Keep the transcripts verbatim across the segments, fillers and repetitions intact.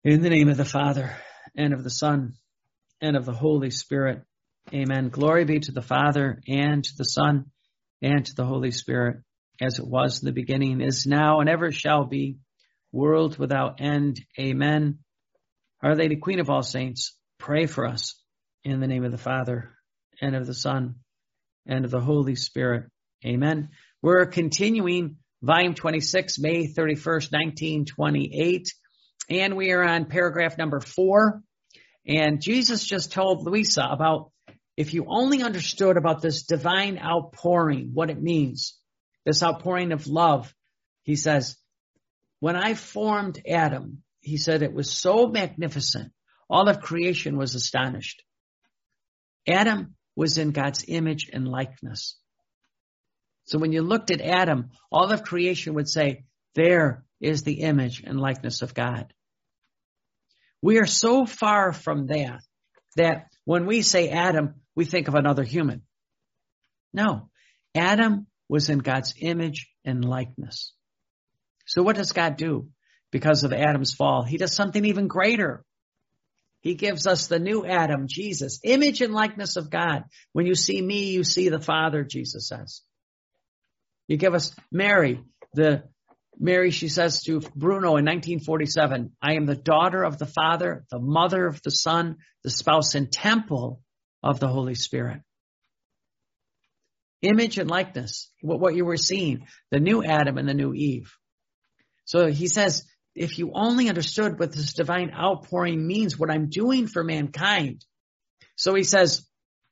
In the name of the Father, and of the Son, and of the Holy Spirit. Amen. Glory be to the Father, and to the Son, and to the Holy Spirit, as it was in the beginning, is now, and ever shall be, world without end. Amen. Our Lady, Queen of all saints, pray for us. In the name of the Father, and of the Son, and of the Holy Spirit. Amen. We're continuing volume twenty-six, May thirty-first, nineteen twenty-eight. And we are on paragraph number four. And Jesus just told Louisa about, if you only understood about this divine outpouring, what it means, this outpouring of love. He says, when I formed Adam, he said it was so magnificent. All of creation was astonished. Adam was in God's image and likeness. So when you looked at Adam, all of creation would say, there is the image and likeness of God. We are so far from that, that when we say Adam, we think of another human. No, Adam was in God's image and likeness. So what does God do because of Adam's fall? He does something even greater. He gives us the new Adam, Jesus, image and likeness of God. When you see me, you see the Father, Jesus says. You give us Mary, the Mary, she says to Bruno in nineteen forty-seven, I am the daughter of the Father, the mother of the Son, the spouse and temple of the Holy Spirit. Image and likeness, what, what you were seeing, the new Adam and the new Eve. So he says, if you only understood what this divine outpouring means, what I'm doing for mankind. So he says,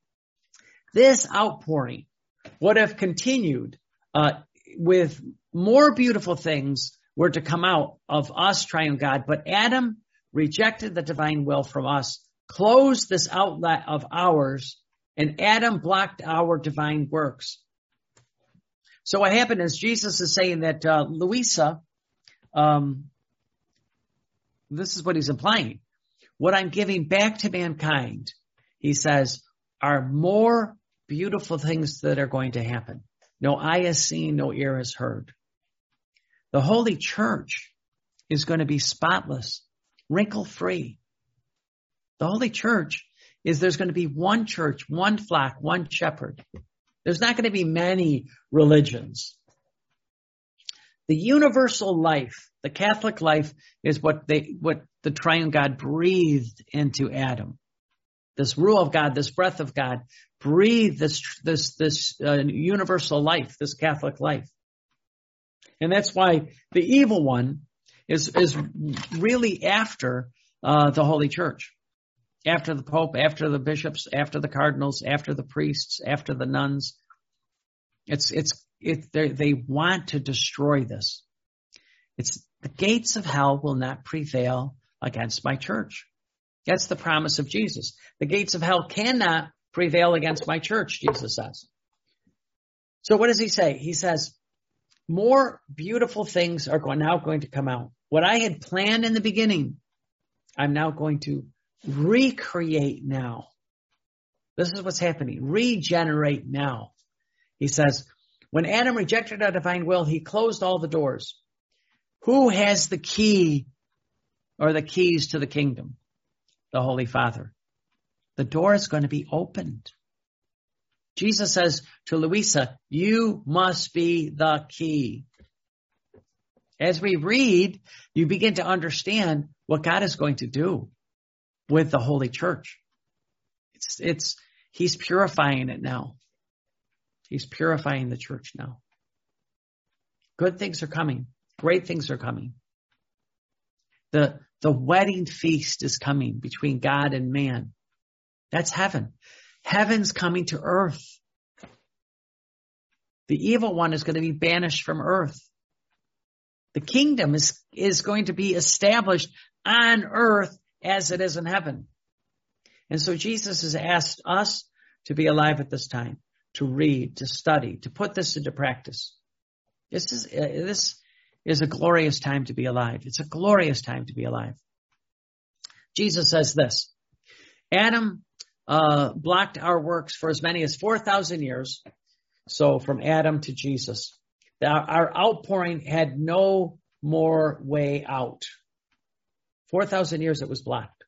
this outpouring would have continued uh, with more beautiful things were to come out of us, triune God. But Adam rejected the divine will from us, closed this outlet of ours, and Adam blocked our divine works. So what happened is Jesus is saying that uh, Louisa, um, this is what he's implying. What I'm giving back to mankind, he says, are more beautiful things that are going to happen. No eye has seen, no ear has heard. The Holy Church is going to be spotless, wrinkle-free. The Holy Church is there's going to be one church, one flock, one shepherd. There's not going to be many religions. The universal life, the Catholic life, is what they, what the triune God breathed into Adam. This rule of God, this breath of God, breathed this this this uh, universal life, this Catholic life. And that's why the evil one is is really after uh, the Holy Church, after the Pope, after the bishops, after the cardinals, after the priests, after the nuns. It's it's it they want to destroy this. It's the gates of hell will not prevail against my church. That's the promise of Jesus. The gates of hell cannot prevail against my church, Jesus says. So what does he say? He says, more beautiful things are now going to come out. What I had planned in the beginning, I'm now going to recreate now. This is what's happening. Regenerate now. He says, when Adam rejected our divine will, he closed all the doors. Who has the key or the keys to the kingdom? The Holy Father. The door is going to be opened. Jesus says to Louisa, you must be the key. As we read, you begin to understand what God is going to do with the Holy Church. It's, it's, he's purifying it now. He's purifying the church now. Good things are coming. Great things are coming. The, the wedding feast is coming between God and man. That's heaven. Heaven's coming to earth. The evil one is going to be banished from earth. The kingdom is, is going to be established on earth as it is in heaven. And so Jesus has asked us to be alive at this time, to read, to study, to put this into practice. This is, uh, this is a glorious time to be alive. It's a glorious time to be alive. Jesus says this, Adam uh, blocked our works for as many as four thousand years. So from Adam to Jesus, our, our outpouring had no more way out. four thousand years it was blocked.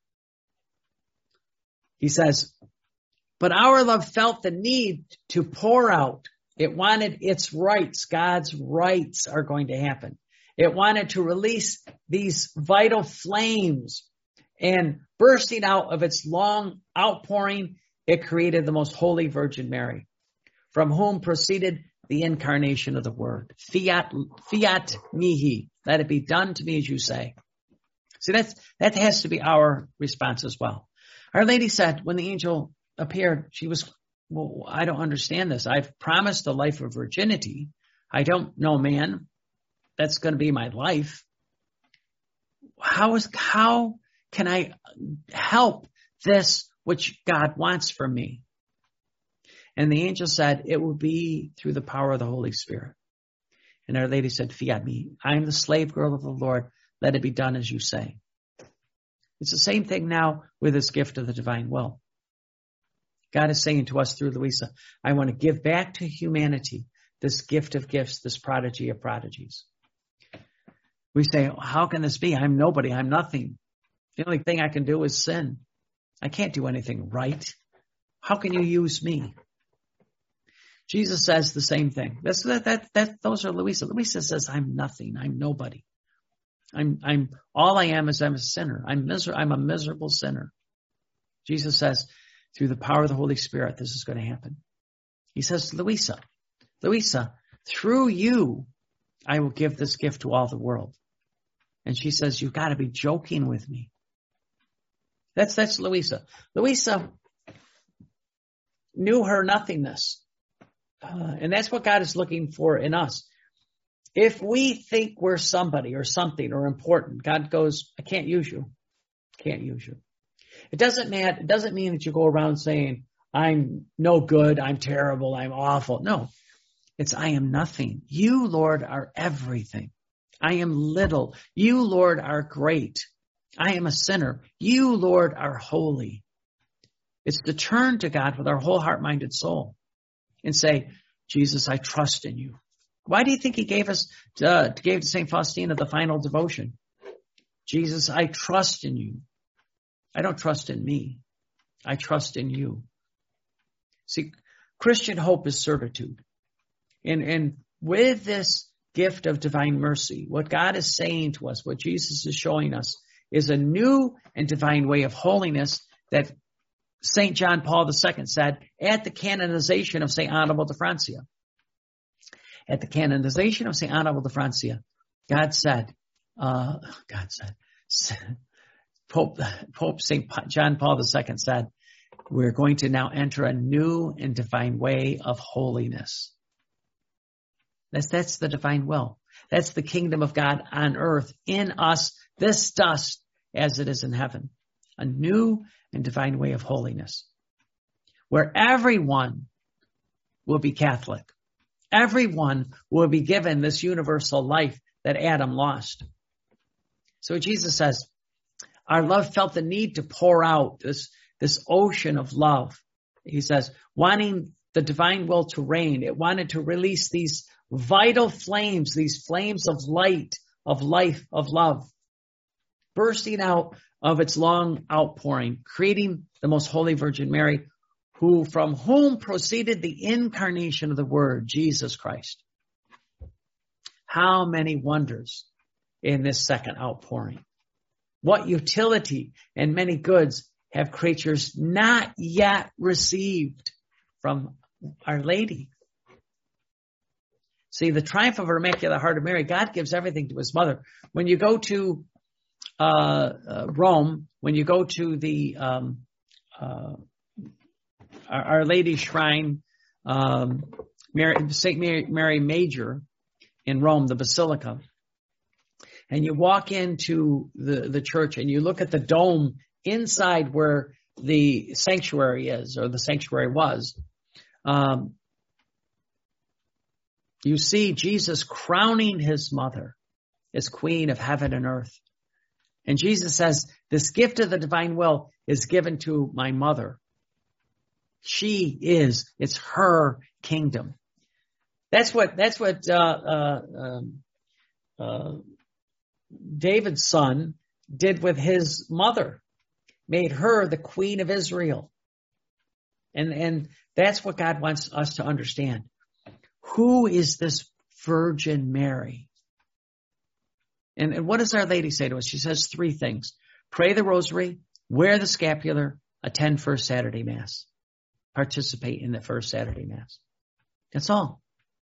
He says, but our love felt the need to pour out. It wanted its rights. God's rights are going to happen. It wanted to release these vital flames, and bursting out of its long outpouring, it created the most holy Virgin Mary, from whom proceeded the incarnation of the Word. Fiat, fiat mihi. Let it be done to me as you say. See, that's, that has to be our response as well. Our Lady said when the angel appeared, she was, well, I don't understand this. I've promised a life of virginity. I don't know, man. That's going to be my life. How is, how can I help this which God wants from me? And the angel said, it will be through the power of the Holy Spirit. And Our Lady said, fiat me. I am the slave girl of the Lord. Let it be done as you say. It's the same thing now with this gift of the divine will. God is saying to us through Louisa, I want to give back to humanity this gift of gifts, this prodigy of prodigies. We say, how can this be? I'm nobody. I'm nothing. The only thing I can do is sin. I can't do anything right. How can you use me? Jesus says the same thing. That's, that, that, that, those are Louisa. Louisa says, I'm nothing. I'm nobody. I'm, I'm, all I am is I'm a sinner. I'm miser- I'm a miserable sinner. Jesus says, through the power of the Holy Spirit, this is going to happen. He says, Louisa, Louisa, through you, I will give this gift to all the world. And she says, you've got to be joking with me. That's, that's Louisa. Louisa knew her nothingness. Uh, and that's what God is looking for in us. If we think we're somebody or something or important, God goes, I can't use you. Can't use you. It doesn't matter. It doesn't mean that you go around saying, I'm no good. I'm terrible. I'm awful. No, it's I am nothing. You, Lord, are everything. I am little. You, Lord, are great. I am a sinner. You, Lord, are holy. It's to turn to God with our whole heart, mind, and soul and say, Jesus, I trust in you. Why do you think he gave us, uh, gave to Saint Faustina the final devotion? Jesus, I trust in you. I don't trust in me. I trust in you. See, Christian hope is servitude. And, and with this gift of divine mercy, what God is saying to us, what Jesus is showing us, is a new and divine way of holiness that Saint John Paul the Second said at the canonization of Saint Annibal de Francia. At the canonization of Saint Annibal de Francia, God said, uh, God said, Pope, Pope Saint John Paul the Second said, we're going to now enter a new and divine way of holiness. That's, that's the divine will. That's the kingdom of God on earth in us, this dust as it is in heaven. A new and divine way of holiness where everyone will be Catholic. Everyone will be given this universal life that Adam lost. So Jesus says, our love felt the need to pour out this, this ocean of love. He says, wanting the divine will to reign. It wanted to release these vital flames, these flames of light, of life, of love, bursting out of its long outpouring, creating the most holy Virgin Mary, who from whom proceeded the incarnation of the Word, Jesus Christ. How many wonders in this second outpouring. What utility and many goods have creatures not yet received from Our Lady? See, the triumph of her Immaculate Heart of Mary, God gives everything to his mother. When you go to uh, uh, Rome, when you go to the um, uh, Our, Our Lady Shrine, um, Mary, Saint Mary, Mary Major in Rome, the Basilica, and you walk into the, the church and you look at the dome inside where the sanctuary is, or the sanctuary was, um, you see Jesus crowning his mother as queen of heaven and earth. And Jesus says, this gift of the divine will is given to my mother. She is, it's her kingdom. That's what, that's what, uh, uh, um, uh, David's son did with his mother, made her the Queen of Israel. And, and that's what God wants us to understand. Who is this Virgin Mary? And, and what does Our Lady say to us? She says three things. Pray the rosary, wear the scapular, attend First Saturday Mass. Participate in the First Saturday Mass. That's all.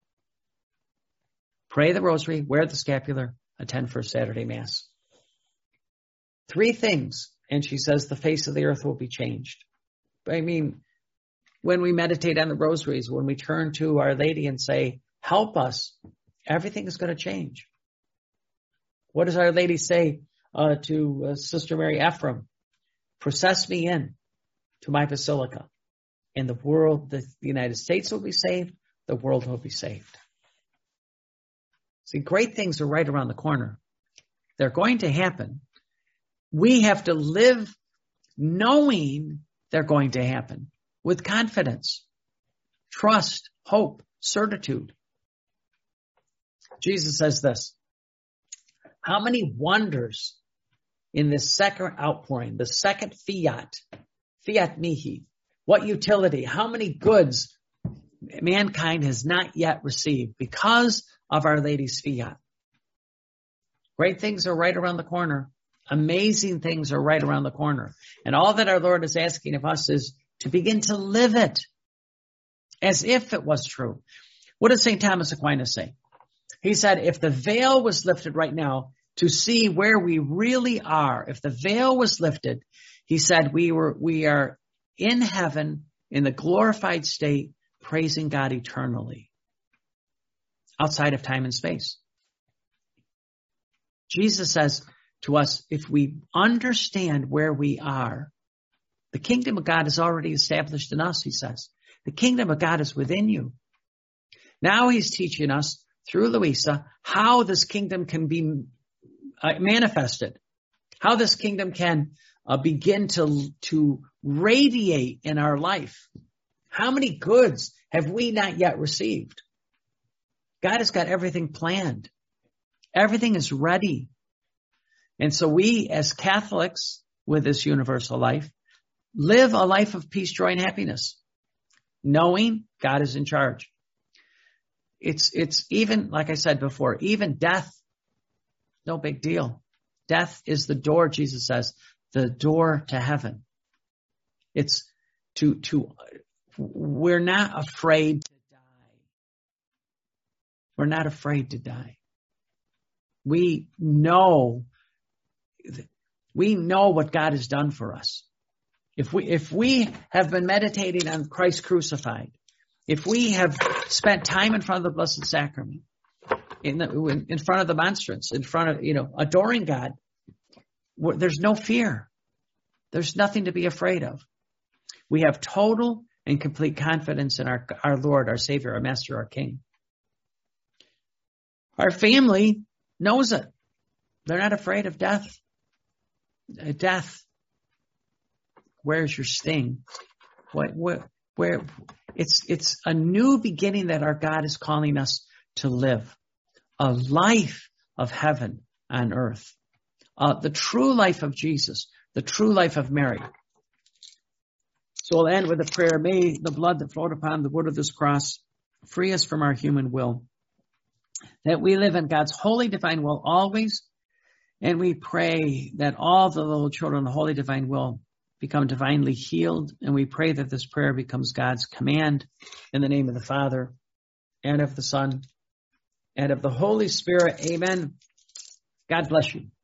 Pray the rosary, wear the scapular, attend First Saturday Mass. Three things. And she says the face of the earth will be changed. I mean, when we meditate on the rosaries, when we turn to Our Lady and say, help us, everything is going to change. What does Our Lady say uh, to uh, Sister Mary Ephraim? Process me in to my basilica, and the world, the, the United States will be saved, the world will be saved. See, great things are right around the corner. They're going to happen. We have to live knowing they're going to happen with confidence, trust, hope, certitude. Jesus says this, how many wonders in this second outpouring, the second fiat, fiat mihi, what utility, how many goods mankind has not yet received because of Our Lady's fiat. Great things are right around the corner. Amazing things are right around the corner. And all that our Lord is asking of us is to begin to live it as if it was true. What does Saint Thomas Aquinas say? He said, if the veil was lifted right now to see where we really are, if the veil was lifted, he said, we were, we are in heaven in the glorified state, praising God eternally, outside of time and space. Jesus says to us, if we understand where we are, the kingdom of God is already established in us, he says. The kingdom of God is within you. Now he's teaching us through Luisa how this kingdom can be uh, manifested, how this kingdom can uh, begin to, to radiate in our life. How many goods have we not yet received? God has got everything planned. Everything is ready. And so we as Catholics with this universal life live a life of peace, joy, and happiness, knowing God is in charge. It's, it's even, like I said before, even death, no big deal. Death is the door, Jesus says, the door to heaven. It's to, to, we're not afraid to die. We're not afraid to die. We know, we know what God has done for us. If we, if we have been meditating on Christ crucified, if we have spent time in front of the Blessed Sacrament, in the, in front of the monstrance, in front of, you know, adoring God, there's no fear. There's nothing to be afraid of. We have total and complete confidence in our, our Lord, our Savior, our Master, our King. Our family knows it. They're not afraid of death. Death. Where's your sting? What, where, where, it's, it's a new beginning that our God is calling us to live. A life of heaven on earth. Uh, the true life of Jesus. The true life of Mary. So we'll end with a prayer. May the blood that flowed upon the wood of this cross free us from our human will. That we live in God's holy divine will always. And we pray that all the little children of the holy divine will become divinely healed. And we pray that this prayer becomes God's command in the name of the Father and of the Son and of the Holy Spirit. Amen. God bless you.